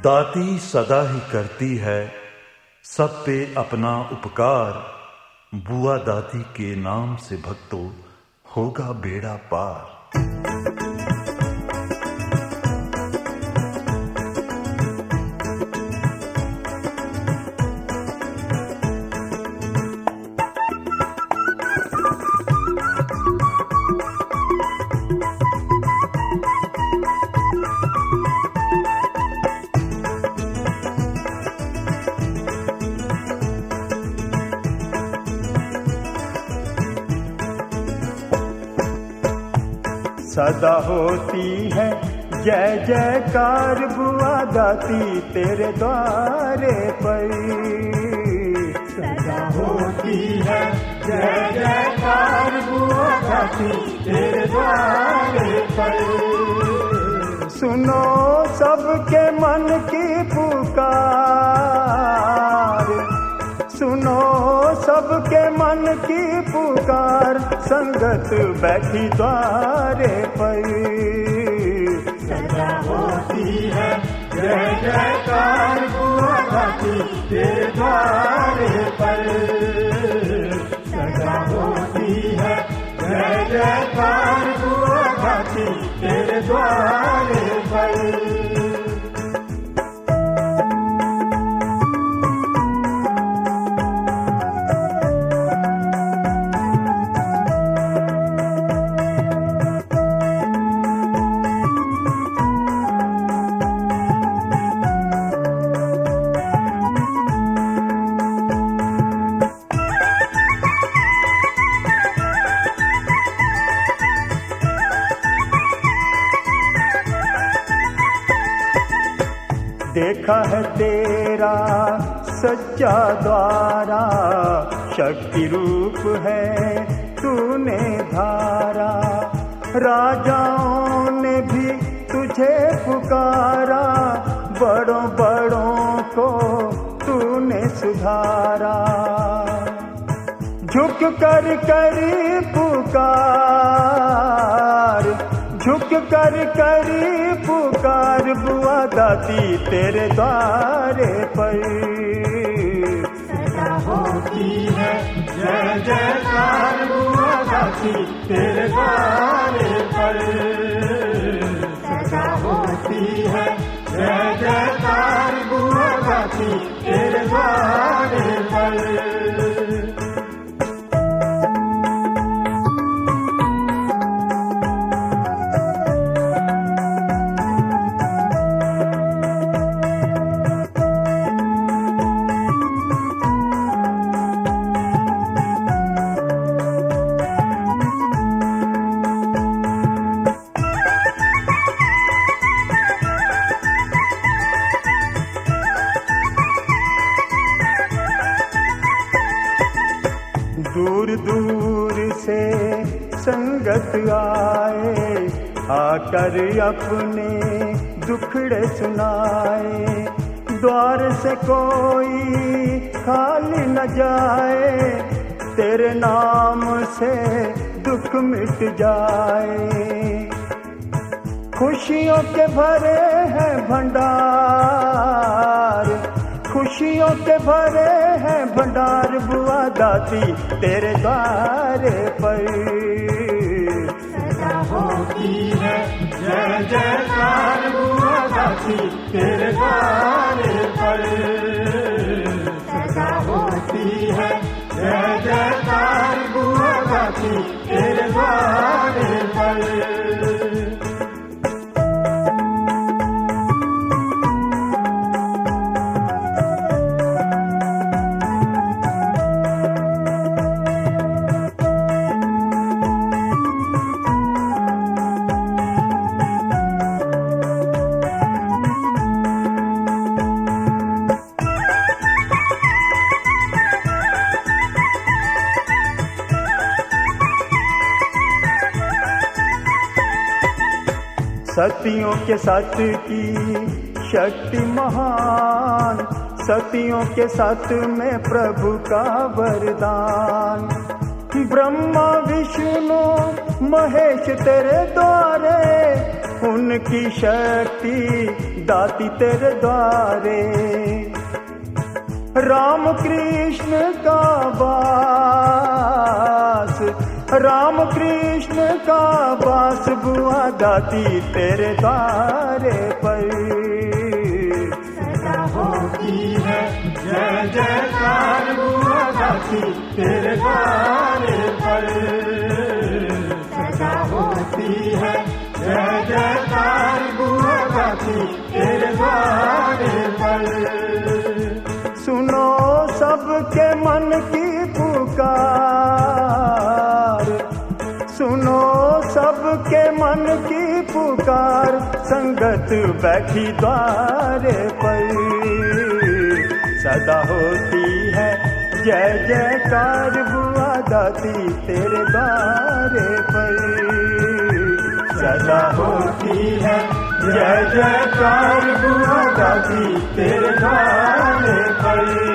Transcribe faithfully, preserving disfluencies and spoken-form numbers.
दाती सदा ही करती है सब पे अपना उपकार। बुआ दादी के नाम से भक्तों होगा बेड़ा पार। सदा होती है जय जयकार बुआ दाती तेरे द्वारे पर। सदा होती है जय जयकार बुआ दाती तेरे द्वारे पर। सुनो सबके मन की पुकार, सुनो सबके मन की पुकार, संगत बैठी द्वारे पर। सदा होती है जय जयकार बुआ दाती तेरे द्वारे पर। सदा होती है जय जयकार बुआ दाती तेरे द्वारे पर। देखा है तेरा सच्चा द्वारा, शक्ति रूप है तूने धारा। राजाओं ने भी तुझे पुकारा, बड़ों बड़ों को तूने सुधारा। झुक कर करी पुकार, झुक कर करी पुकार बुआ दाती तेरे द्वारे पर। सदा होती है जय जयकार बुआ दाती तेरे द्वारे पर। सदा होती है जय जयकार बुआ दाती तेरे द्वारे पर। दूर दूर से संगत आए, आकर अपने दुखड़े सुनाए। द्वार से कोई खाली न जाए, तेरे नाम से दुख मिट जाए। खुशियों के भरे हैं भंडार, खुशियों के भरे हैं भंडार बुआ दाती तेरे द्वारे पर। सदा होती है जय जयकार बुआ दाती तेरे द्वारे पर। सदा होती है जय जयकार बुआ दाती तेरे द्वारे पर। सतियों के साथ की शक्ति महान, सतियों के साथ में प्रभु का वरदान। ब्रह्मा विष्णु महेश तेरे द्वारे, उनकी शक्ति दाती तेरे द्वारे। राम कृष्ण का बास, राम कृष्ण का बास बुआ दाती तेरे द्वारे पर। सदा होती है जय जयकार बुआ दाती तेरे द्वारे पर। सदा होती है जय जयकार बुआ दाती तेरे द्वारे पर। सुनो सबके मन की पुकार, सुनो सबके मन की पुकार, संगत बैठी द्वारे पर। सदा होती है जय जयकार बुआ दाती तेरे द्वारे पर। सदा होती है जय जयकार बुआ दाती तेरे द्वारे पर।